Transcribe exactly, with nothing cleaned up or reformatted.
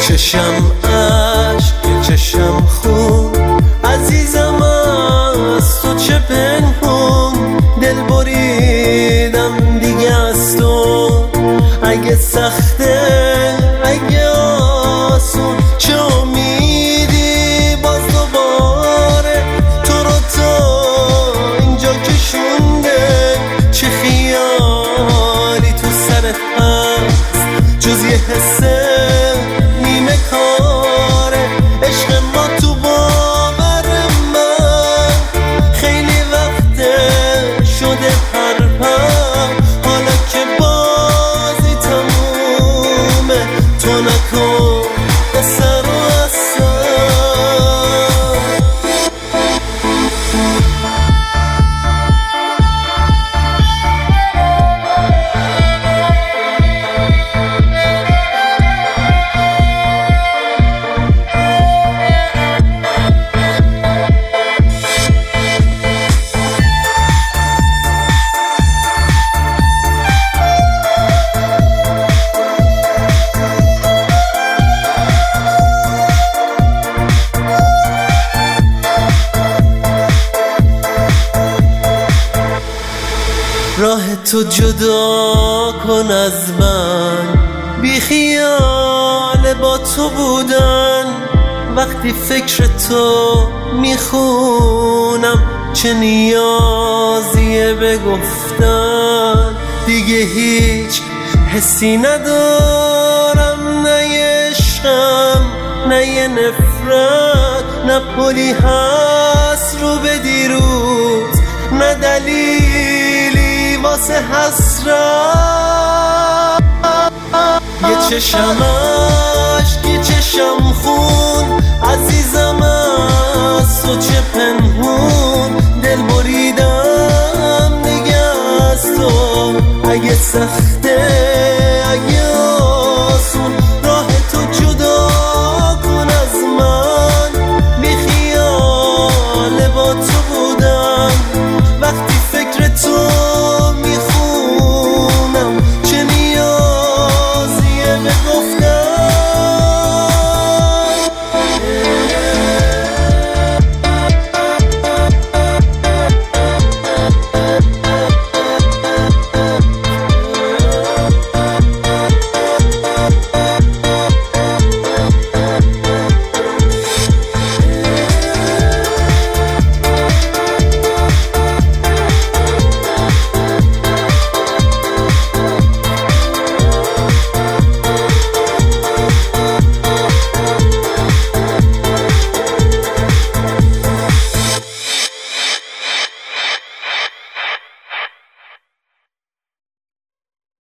چشم عشق که چشم خون، عزیزم از تو چه پنهون، دل بریدم دیگه از تو. اگه سخته اگه آسون، چه امیدی باز دوباره تو رو تا اینجا کشونده. چه خیالی تو سرت هست جز یه حسه نیمه کاره. عشق ما تو باور من خیلی وقته شده پر پر، حالا که بازی تمومه تو نکن به سر و اصلا. راه تو جدا کن از من، بی خیال با تو بودن. وقتی فکر تو میخونم چه نیازیه به گفتن. دیگه هیچ حسی ندارم، نه یه عشقم نه یه نفرت، نه پلی هست رو به دیروز، نه دلیلی واسه حسرت. یه چشم عشق یه چشم خون، عزیزم از تو چه